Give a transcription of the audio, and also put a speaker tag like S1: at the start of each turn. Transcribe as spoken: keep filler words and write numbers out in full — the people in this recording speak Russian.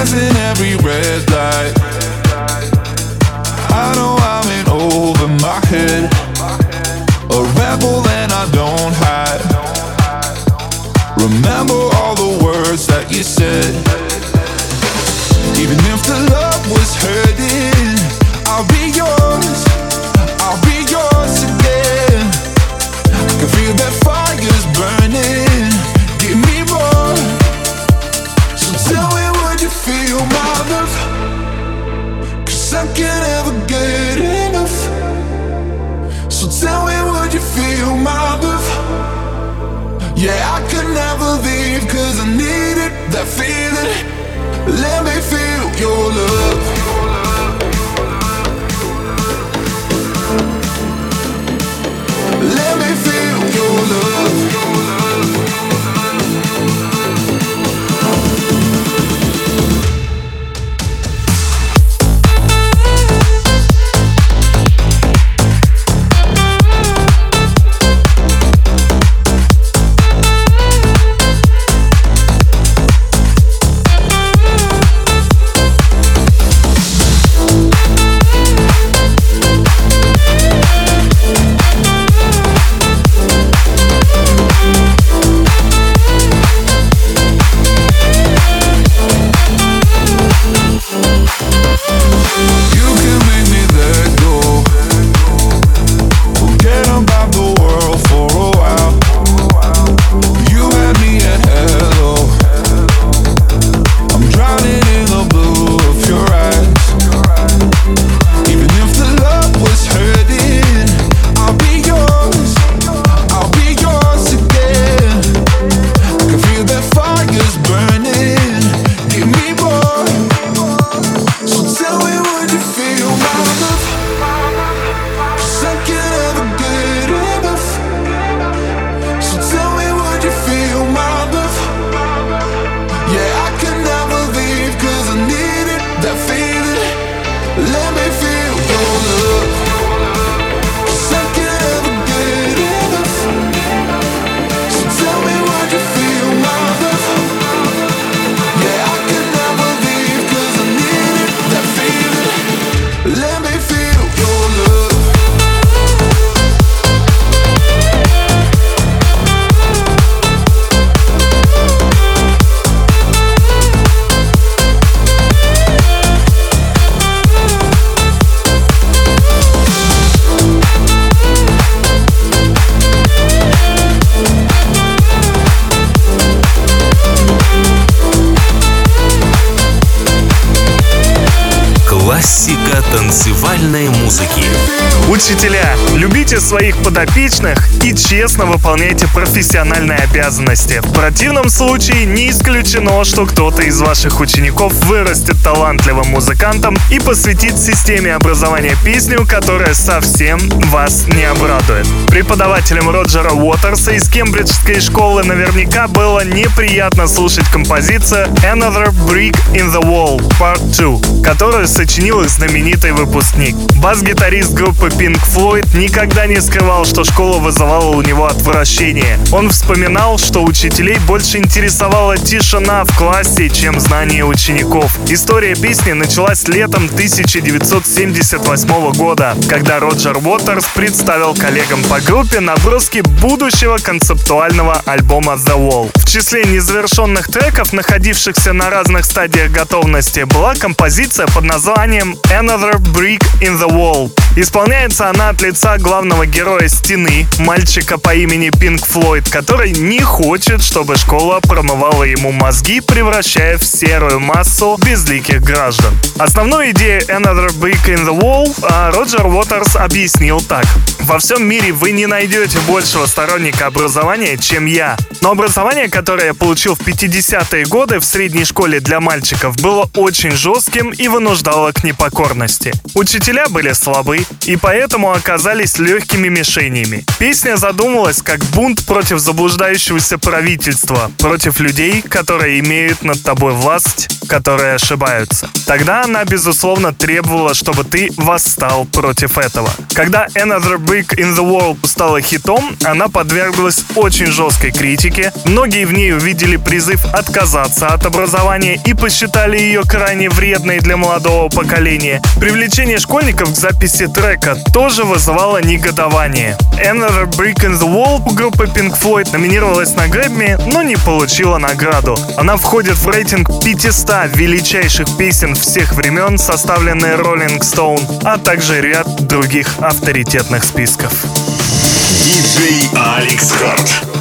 S1: passing every red light. I know I'm in over my head, a rebel and I don't hide. Remember all the words that you said. Even if the love was hurting, I'll be yours, I'll be yours again. I can feel that fire's burning, give me more. So tell me, would you feel my love? 'Cause I can't ever get enough. So tell me, would you feel my love? Yeah, I could never leave 'cause I needed that feeling. Let me feel your love. Let me feel your love.
S2: Классика танцевальной музыки.
S3: Учителя, любите своих подопечных и честно выполняйте профессиональные обязанности. В противном случае не исключено, что кто-то из ваших учеников вырастет талантливым музыкантом и посвятит системе образования песню, которая совсем вас не обрадует. Преподавателям Роджера Уотерса из кембриджской школы наверняка было неприятно слушать композицию Another Brick in the Wall Part два, которую сочинил их знаменитый выпускник. Бас-гитарист группы Pink Floyd никогда не скрывал, что школа вызывала у него отвращение. Он вспоминал, что учителей больше интересовала тишина в классе, чем знание учеников. История песни началась летом тысяча девятьсот семьдесят восьмого года, когда Роджер Уотерс представил коллегам по группе наброски будущего концептуального альбома The Wall. В числе незавершенных треков, находившихся на разных стадиях готовности, была композиция под названием Another Brick in the Wall. Исполняется она от лица главного героя «Стены», мальчика по имени Pink Floyd, который не хочет, чтобы школа промывала ему мозги, превращая в серую массу безликих граждан. Основную идею Another Brick in the Wall Роджер Уотерс объяснил так. «Во всем мире вы не найдете большего сторонника образования, чем я. Но образование, которое я получил в пятидесятые годы в средней школе для мальчиков, было очень жестким и вынуждало к их непокорности. Учителя были слабы и поэтому оказались легкими мишенями. Песня задумалась как бунт против заблуждающегося правительства, против людей, которые имеют над тобой власть, которые ошибаются. Тогда она, безусловно, требовала, чтобы ты восстал против этого. Когда Another Brick in the Wall стала хитом, она подверглась очень жесткой критике. Многие в ней увидели призыв отказаться от образования и посчитали ее крайне вредной для молодого поколения. Привлечение школьников к записи трека тоже вызывало негодование. Another Brick in the Wall у группы Pink Floyd номинировалась на Грэмми, но не получила награду. Она входит в рейтинг пятисот величайших песен всех времен, составленный Rolling Stone, а также ряд других авторитетных списков.
S2: Диджей Алекс Харт.